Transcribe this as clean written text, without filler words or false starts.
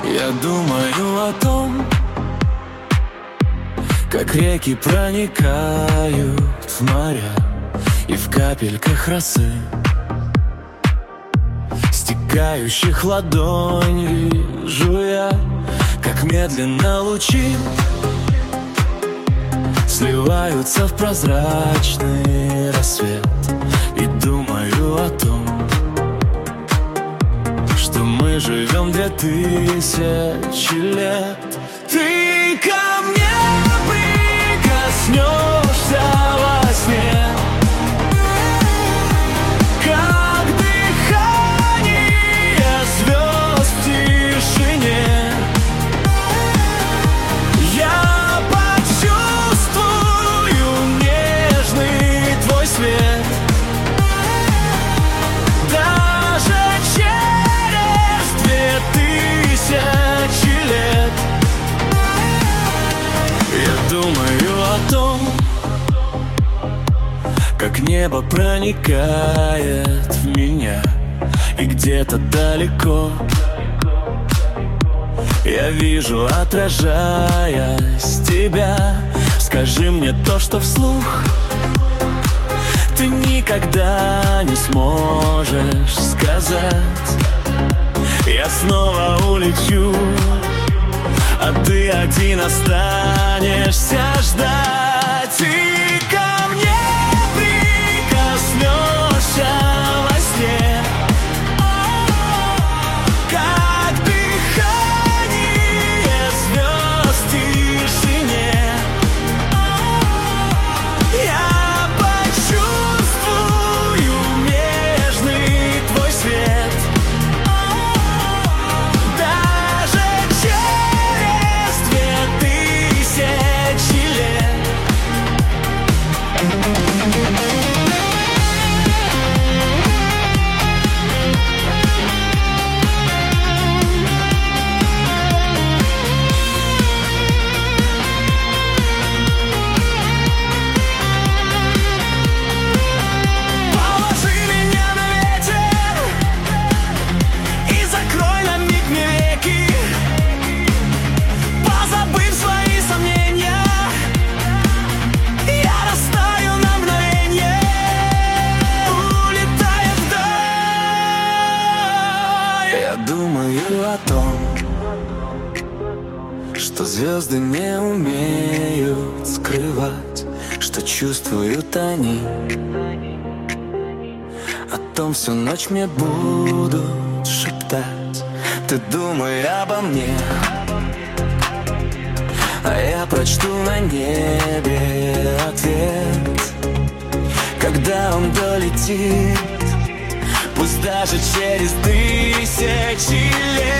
Я думаю о том, как реки проникают в моря, и в капельках росы, стекающих ладонь, вижу я, как медленно лучи сливаются в прозрачный рассвет. И думаю о том, что мы живем 2000 лет. Ты ко мне прикоснешься во сне, как дыхание звезд в тишине. Я почувствую нежный твой свет, даже через 2000 лет. Я думаю о том, как небо проникает в меня, и где-то далеко я вижу, отражаясь, тебя. Скажи мне то, что вслух ты никогда не сможешь сказать. Я снова улечу, а ты один останешься ждать. И ко мне прикоснешься во сне, как дыхание звезд в тишине. Я почувствую нежный твой свет, даже через 2000 лет. Положи меня на ветер и закрой на миг мне веки, позабыв свои сомнения. Я растаю на мгновенье, улетая вдаль. Я думаю о том, что звезды не умеют скрывать, что чувствуют они. О том всю ночь мне будут шептать. Ты думай обо мне, а я прочту на небе ответ, когда он долетит, пусть даже через 1000 лет.